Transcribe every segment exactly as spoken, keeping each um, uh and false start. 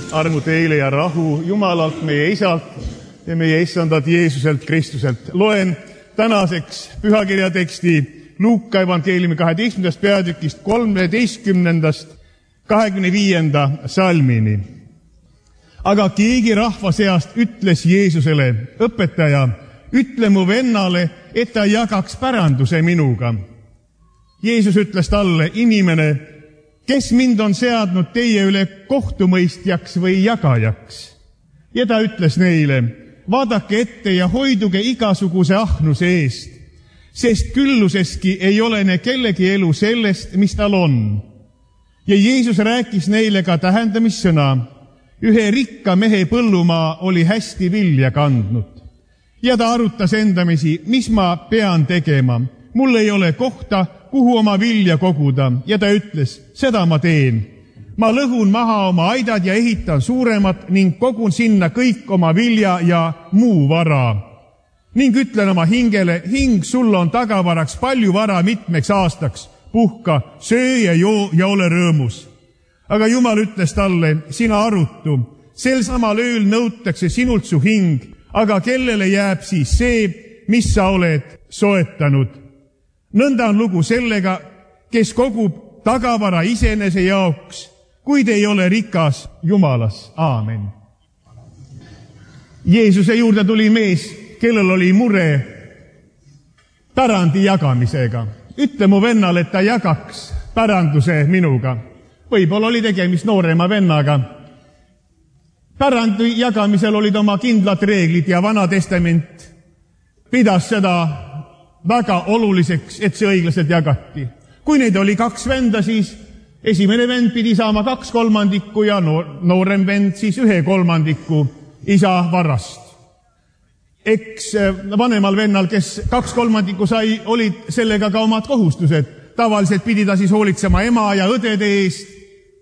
armu teile ja rahu Jumalalt, meie Isalt ja meie Issandat Jeesuselt Kristuselt. Loen tänaseks pühakirja teksti Luuka evangeeliumi kaheteistkümnendast peatükist kolmeteistkümnendast kahekümne viienda salmini. Aga keegi rahva seast ütles Jeesusele, õpetaja, ütle mu vennale, et ta jagaks päranduse minuga. Jeesus ütles talle, inimene, kes mind on seadnud teie üle kohtumõistjaks või jagajaks. Ja ta ütles neile, vaadake ette ja hoiduge igasuguse ahnuse eest, sest külluseski ei olene kellegi elu sellest, mis tal on. Ja Jeesus rääkis neile ka tähendamissõna. Ühe rikka mehe põllumaa oli hästi vilja kandnud. Ja ta arutas endamisi, mis ma pean tegema. Mul ei ole kohta, kuhu oma vilja koguda. Ja ta ütles, seda ma teen. Ma lõhun maha oma aidad ja ehitan suuremat ning kogun sinna kõik oma vilja ja muu vara. Ning ütlen oma hingele, hing, sul on tagavaraks palju vara mitmeks aastaks. Puhka, söö ja joo ja ole rõõmus. Aga Jumal ütles talle, sina arutu, sel samal ööl nõutakse sinult su hing, aga kellele jääb siis see, mis sa oled soetanud. Nõnda on lugu sellega, kes kogub tagavara iseenese jaoks, kuid ei ole rikas Jumalas. Aamen. Jeesuse juurde tuli mees, kellel oli mure pärandi jagamisega. Ütle mu vennale, et ta jagaks päranduse minuga. Võib-olla oli tegemist noorema vennaga. Pärandi jagamisel olid oma kindlad reeglid ja Vana Testament pidas seda väga oluliseks, et see õiglaselt jagati. Kui neid oli kaks venda, siis esimene vend pidi saama kaks kolmandikku ja noorem vend siis ühe kolmandiku isa varast. Eks vanemal vennal, kes kaks kolmandikku sai, olid sellega ka omad kohustused. Tavaliselt pidi ta siis hoolitsema ema ja õdede eest.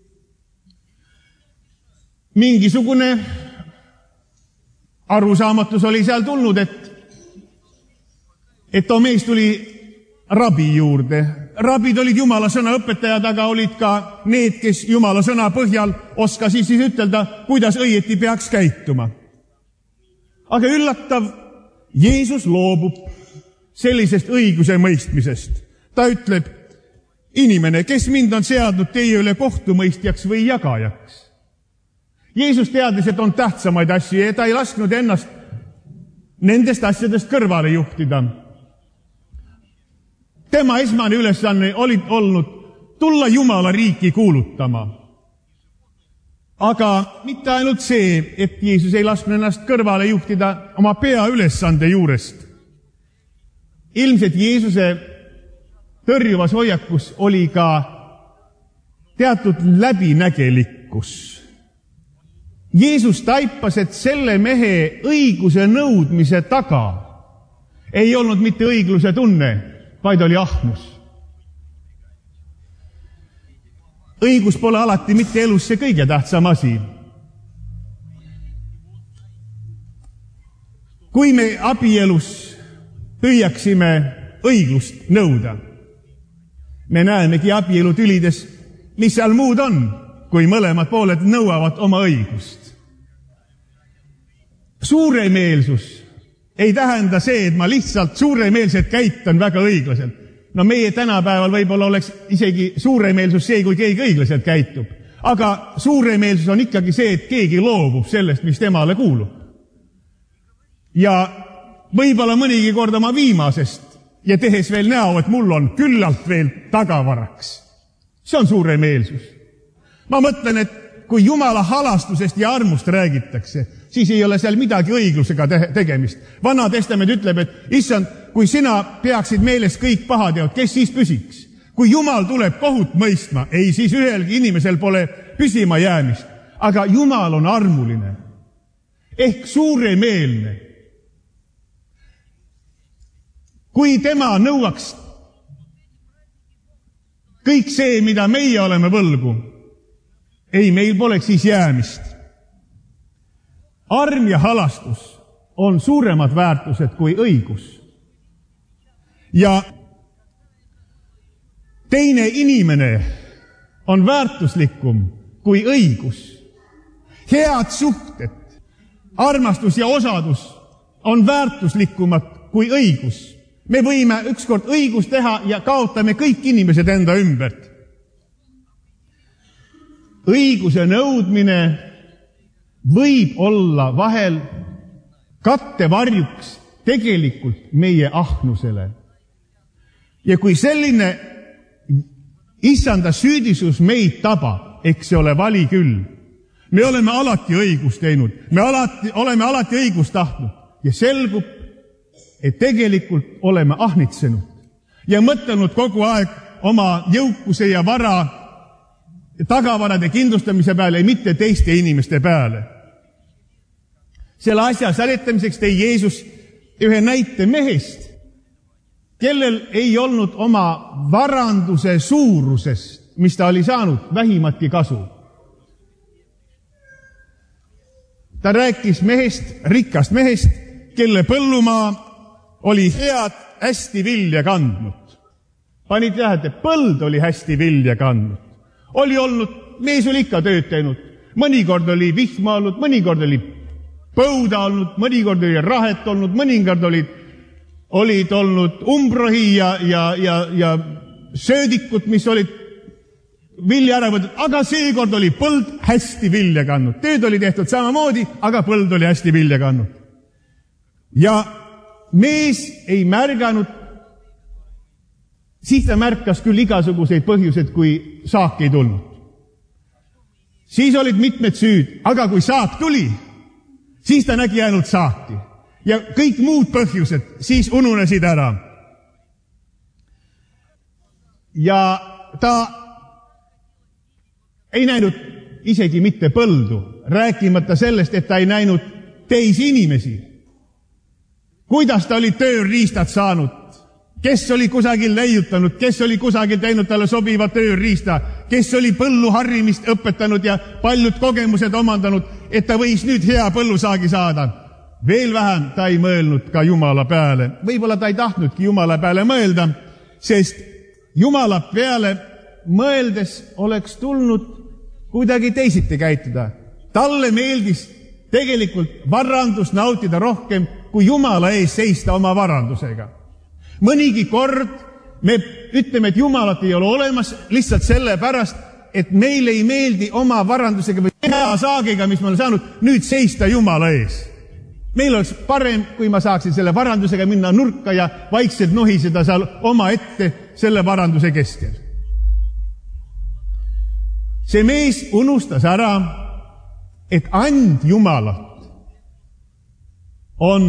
Mingisugune arusaamatus oli seal tulnud, et, et too mees tuli rabi juurde. Rabid olid Jumala sõna õpetajad, aga olid ka need, kes Jumala sõna põhjal oskasid siis ütelda, kuidas õieti peaks käituma. Aga üllatav, Jeesus loobub sellisest õiguse mõistmisest. Ta ütleb, inimene, kes mind on seadnud teie üle kohtumõistjaks või jagajaks. Jeesus teadis, et on tähtsamaid asju ja ta ei lasknud ennast nendest asjadest kõrvale juhtida. Tema esmane ülesanne oli olnud tulla Jumala riiki kuulutama. Aga mitte ainult see, et Jeesus ei lasknud ennast kõrvale juhtida oma pea ülesande juurest. Ilmselt Jeesuse tõrjuvas hoiakus oli ka teatud läbinägelikkus. Jeesus taipas, et selle mehe õiguse nõudmise taga ei olnud mitte õigluse tunne, vaid oli ahnus. Õigus pole alati mitte elus see kõige tähtsam asi. Kui me abielus püüaksime õiglust nõuda, me näemegi abielu tülides, mis seal muud on, kui mõlemad pooled nõuavad oma õigust. Suuremeelsus ei tähenda see, et ma lihtsalt suuremeelselt käitan väga õiglaselt. No meie tänapäeval võib-olla oleks isegi suuremeelsus see, kui keegi õiglaselt käitub. Aga suuremeelsus on ikkagi see, et keegi loobub sellest, mis temale kuulub. Ja võib-olla mõnigi kord oma viimasest ja tehes veel näo, et mul on küllalt veel tagavaraks. See on suuremeelsus. Ma mõtlen, et kui Jumala halastusest ja armust räägitakse, siis ei ole seal midagi õiglusega tegemist. Vana Testament ütleb, et issand, kui sina peaksid meeles kõik pahateod, kes siis püsiks? Kui Jumal tuleb kohut mõistma, ei siis ühelgi inimesel pole püsima jäämist. Aga Jumal on armuline, ehk suuremeelne. Kui tema nõuaks kõik see, mida meie oleme võlgu, ei, meil poleks siis jäämist. Arm ja halastus on suuremad väärtused kui õigus. Ja teine inimene on väärtuslikum kui õigus. Head suhted, armastus ja osadus on väärtuslikumad kui õigus. Me võime ükskord õigus teha ja kaotame kõik inimesed enda ümbert. Õiguse nõudmine võib olla vahel kattevarjuks tegelikult meie ahnusele. Ja kui selline issanda süüdisus meid tabab, eks see ole vali küll. Me oleme alati õigust teinud, me alati, oleme alati õigust tahtnud ja selgub, et tegelikult oleme ahnitsenud ja mõtelnud kogu aeg oma jõukuse ja vara tagavarade kindlustamise peale ja mitte teiste inimeste peale. Selle asja säletamiseks tõi Jeesus ühe näite mehest, kellel ei olnud oma varanduse suurusest, mis ta oli saanud, vähimatki kasu. Ta rääkis mehest, rikkast mehest, kelle põllumaa oli head hästi vilja kandnud. Panid tähele, põld oli hästi vilja kandnud. Oli olnud, mees oli ikka tööd teinud. Mõnikord oli vihma olnud, mõnikord oli põuda olnud, mõnikord oli rahet olnud, mõnikord olid, olid olnud umbrohi ja, ja, ja, ja söödikud, mis olid vilja ära võtnud, aga seekord oli põld hästi vilja kandnud. Tööd oli tehtud samamoodi, aga põld oli hästi vilja kandnud. Ja mees ei märganud, siis ta märkas küll igasuguseid põhjuseid, kui saak ei tulnud. Siis olid mitmed süüd, aga kui saak tuli, siis ta nägi ainult saaki. Ja kõik muud põhjused siis ununesid ära. Ja ta ei näinud isegi mitte põldu, rääkimata sellest, et ta ei näinud teisi inimesi. Kuidas ta oli tööriistad saanud, kes oli kusagil leiutanud, kes oli kusagil teinud talle sobiva tööriista, kes oli põllu harrimist õpetanud ja paljud kogemused omandanud, et ta võis nüüd hea põllusaagi saada. Veel vähem ta ei mõelnud ka Jumala peale. Võib-olla ta ei tahtnudki Jumala peale mõelda, sest Jumala peale mõeldes oleks tulnud kuidagi teisiti käituda. Talle meeldis tegelikult varandus nautida rohkem, kui Jumala ees seista oma varandusega. Mõnigi kord me ütleme, et Jumalat ei ole olemas lihtsalt selle pärast, et meil ei meeldi oma varandusega või hea saagiga, mis me oleme saanud, nüüd seista Jumala ees. Meil oleks parem, kui ma saaksin selle varandusega minna nurka ja vaikselt nohiseda seal oma ette selle varanduse keskel. See mees unustas ära, et and Jumalat on,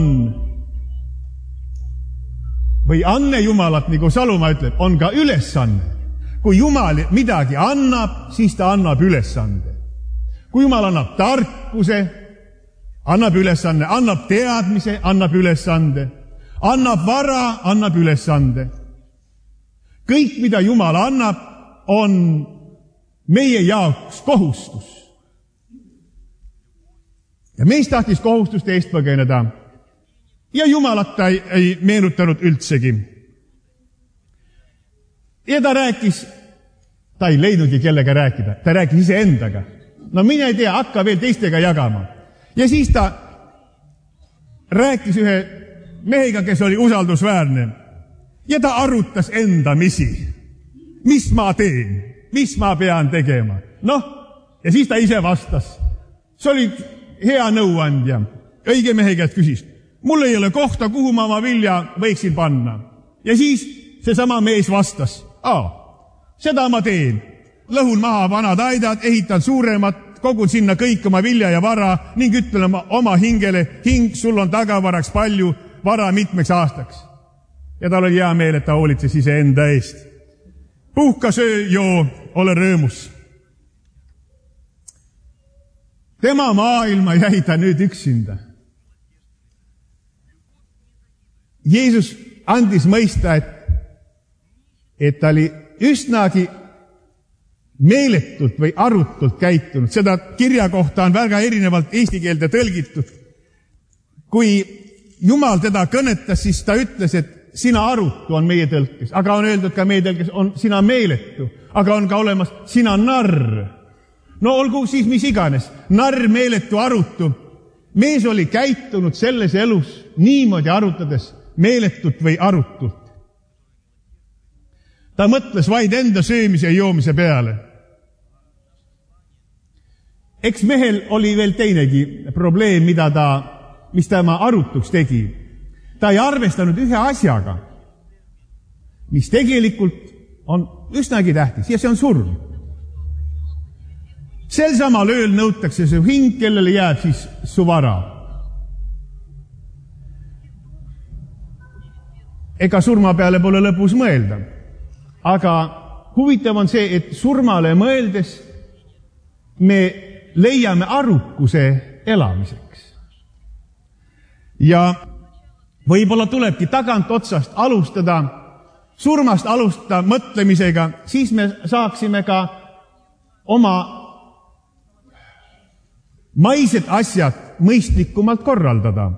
või anne Jumalat, nagu Saluma ütleb, on ka ülesanne. Kui Jumal midagi annab, siis ta annab ülesande. Kui Jumal annab tarkuse, annab ülesanne, annab teadmise, annab ülesande, annab vara, annab ülesande. Kõik, mida Jumal annab, on meie jaoks kohustus. Ja meist tahtis kohustuste eest põgeneda. Ja Jumalat ta ei, ei meenutanud üldsegi. Ja ta rääkis, ta ei leidnudki kellega rääkida, ta rääkis ise endaga. No mine ei tea, hakka veel teistega jagama. Ja siis ta rääkis ühe mehega, kes oli usaldusväärne. Ja ta arutas endamisi. Mis ma teen? Mis ma pean tegema? Noh, ja siis ta ise vastas. See oli hea nõuandja. Õige mehe käest küsis, mul ei ole kohta, kuhu ma oma vilja võiksin panna. Ja siis seesama mees vastas, aa, seda ma teen. Lõhun maha vanad aidad, ehitan suuremat, kogun sinna kõik oma vilja ja vara ning ütlen oma hingele, hing, sul on tagavaraks palju vara mitmeks aastaks. Ja tal oli hea meel, et ta hoolitses ise enda eest. Puhka, söö, joo, ole rõõmus. Tema maailma jäi ta nüüd üksinda. Jeesus andis mõista, et, et ta oli üsnagi meeletult või arutult käitunud. Seda kirja kohta on väga erinevalt eesti keelde tõlgitud. Kui Jumal teda kõnetas, siis ta ütles, et sina arutu on meie tõlkes, aga on öeldud ka meie tõlkes, on sina meeletu, aga on ka olemas sina narr. No olgu siis mis iganes, narr, meeletu, arutu. Mees oli käitunud selles elus niimoodi arutades meeletut või arutult. Ta mõtles vaid enda söömise ja joomise peale. Eks mehel oli veel teinegi probleem, mida ta, mis ta oma arutuks tegi. Ta ei arvestanud ühe asjaga, mis tegelikult on üsnagi tähtis, ja see on surm. Sel samal ööl nõutakse su hing, kellele jääb siis su vara. Ega surma peale pole lõpus mõelda. Aga huvitav on see, et surmale mõeldes me leiame arukuse elamiseks. Ja võib-olla tulebki tagant otsast alustada, surmast alustada mõtlemisega, siis me saaksime ka oma maised asjad mõistlikumalt korraldada.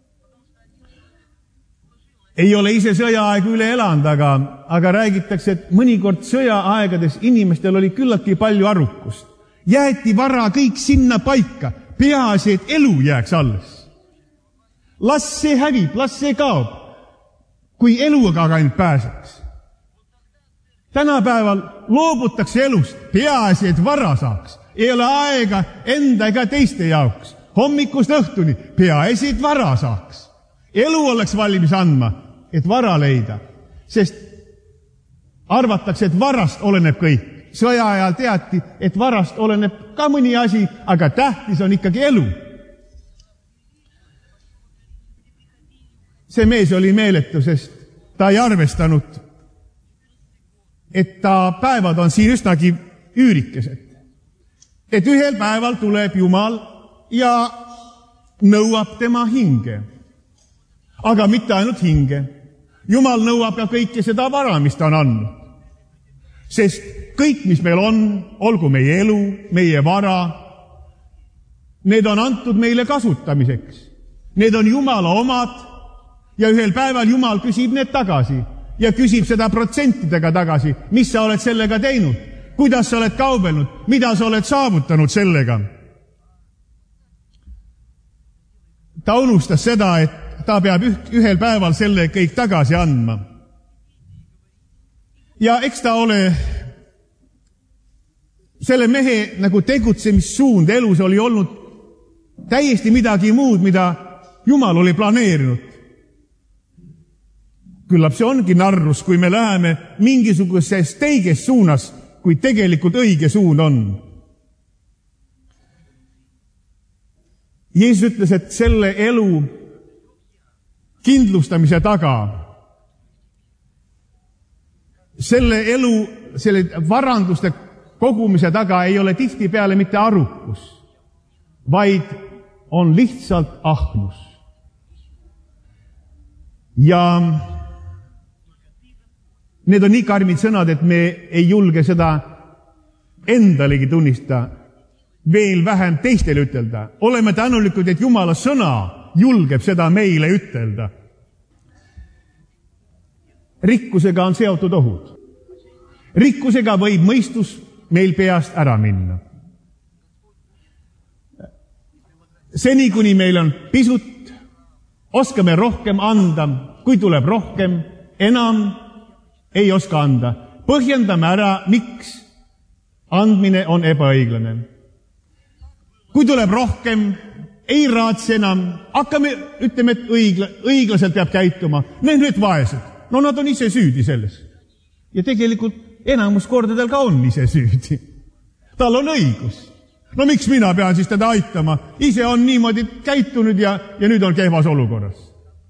Ei ole ise sõjaaegu üle elanud, aga, aga räägitakse, et mõnikord sõjaaegades inimestel oli küllaltki palju arukust. Jäeti vara kõik sinna paika, peaasi, et elu jääks alles. Las see hävib, las see kaob, kui eluga aga ainult pääseks. Tänapäeval loobutakse elust, peaasi, et vara saaks. Ei ole aega enda ega teiste jaoks. Hommikust õhtuni, peaasi, et vara saaks. Elu oleks valmis andma, et vara leida, sest arvatakse, et varast oleneb kõik. Sõja ajal teati, et varast oleneb ka mõni asi, aga tähtis on ikkagi elu. See mees oli meeletu, sest ta ei arvestanud, et ta päevad on siin üsnagi üürikesed. Et ühel päeval tuleb Jumal ja nõuab tema hinge. Aga mitte ainult hinge. Jumal nõuab ka kõike seda vara, mis ta on andnud. Sest kõik, mis meil on, olgu meie elu, meie vara, need on antud meile kasutamiseks. Need on Jumala omad ja ühel päeval Jumal küsib need tagasi ja küsib seda protsentidega tagasi, mis sa oled sellega teinud, kuidas sa oled kaubelnud, mida sa oled saavutanud sellega. Ta unustas seda, et ta peab ühel päeval selle kõik tagasi andma. Ja eks ta ole selle mehe nagu tegutsemissuund elus oli olnud täiesti midagi muud, mida Jumal oli planeerinud. Küllap see ongi narrus, kui me läheme mingisuguses teiges suunas, kui tegelikult õige suund on. Jeesus ütles, et selle elu kindlustamise taga, selle elu, selle varanduste kogumise taga ei ole tihti peale mitte arukus, vaid on lihtsalt ahnus. Ja need on nii karmid sõnad, et me ei julge seda endalegi tunnistada, veel vähem teistele ütelda. Oleme tänulikud, et Jumala sõna julgeb seda meile ütelda. Rikkusega on seotud ohud. Rikkusega võib mõistus meil peast ära minna. Seni, kuni meil on pisut, oskame rohkem anda, kui tuleb rohkem, enam ei oska anda. Põhjendame ära, miks andmine on ebaõiglane. Kui tuleb rohkem, ei raatsi enam, hakkame, ütleme, et õigla, õiglaselt peab käituma. Need nüüd vaesed, no nad on ise süüdi selles. Ja tegelikult enamus kordadel ka on ise süüdi. Tal on õigus. No miks mina pean siis teda aitama? Ise on niimoodi käitunud ja, ja nüüd on kehvas olukorras.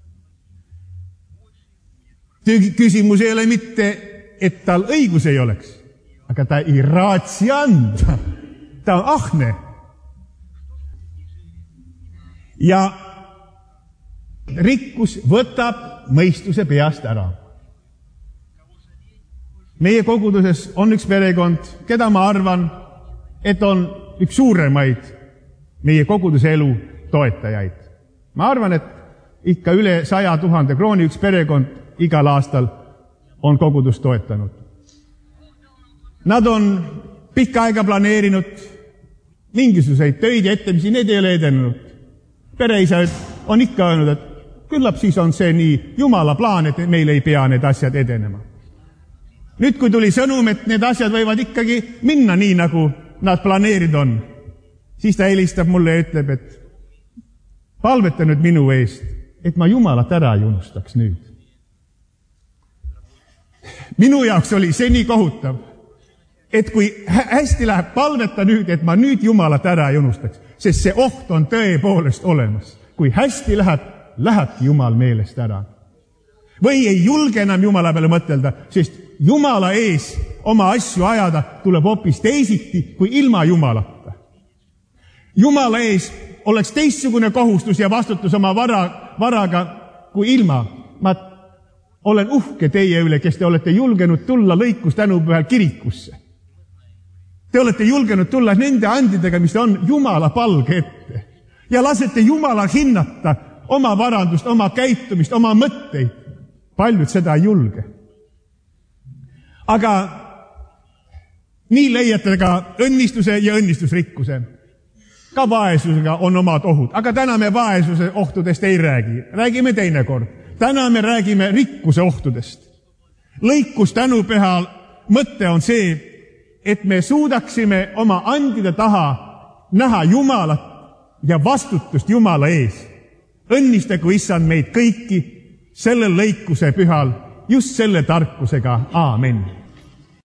Küsimus ei ole mitte, et tal õigus ei oleks, aga ta ei raatsi anda. Ta on ahne. Ja rikkus võtab mõistuse peast ära. Meie koguduses on üks perekond, keda ma arvan, et on üks suuremaid meie koguduse elu toetajaid. Ma arvan, et ikka üle saja tuhande krooni üks perekond igal aastal on kogudust toetanud. Nad on pikka aega planeerinud, mingisuguseid töid ja ettemisi, need ei ole edenenud. Pereisa on ikka öelnud, et küllap siis on see nii Jumala plaan, et meil ei pea need asjad edenema. Nüüd, kui tuli sõnum, et need asjad võivad ikkagi minna nii, nagu nad planeerid on, siis ta helistab mulle ja ütleb, et palveta nüüd minu eest, et ma Jumalat ära ei unustaks nüüd. Minu jaoks oli see nii kohutav, et kui hästi läheb, palveta nüüd, et ma nüüd Jumalat ära ei unustaks, sest see oht on tõepoolest olemas. Kui hästi läheb, lähebki Jumal meelest ära. Või ei julge enam Jumala peale mõtelda, sest Jumala ees oma asju ajada tuleb hoopis teisiti kui ilma Jumalata. Jumala ees oleks teistsugune kohustus ja vastutus oma vara, varaga kui ilma. Ma olen uhke teie üle, kes te olete julgenud tulla lõikus tänupühal kirikusse. Te olete julgenud tulla nende andidega, mis on Jumala palge ette. Ja lasete Jumala hinnata oma varandust, oma käitumist, oma mõtteid. Paljud seda ei julge. Aga nii leiate ka õnnistuse ja õnnistusrikkuse. Ka vaesusega on omad ohud. Aga täna me vaesuse ohtudest ei räägi. Räägime teine kord. Täna me räägime rikkuse ohtudest. Lõikus tänupühal mõte on see, et me suudaksime oma andide taha näha Jumalat ja vastutust Jumala ees. Õnnistagu Issand meid kõiki sellel lõikuse pühal just selle tarkusega. Aamen.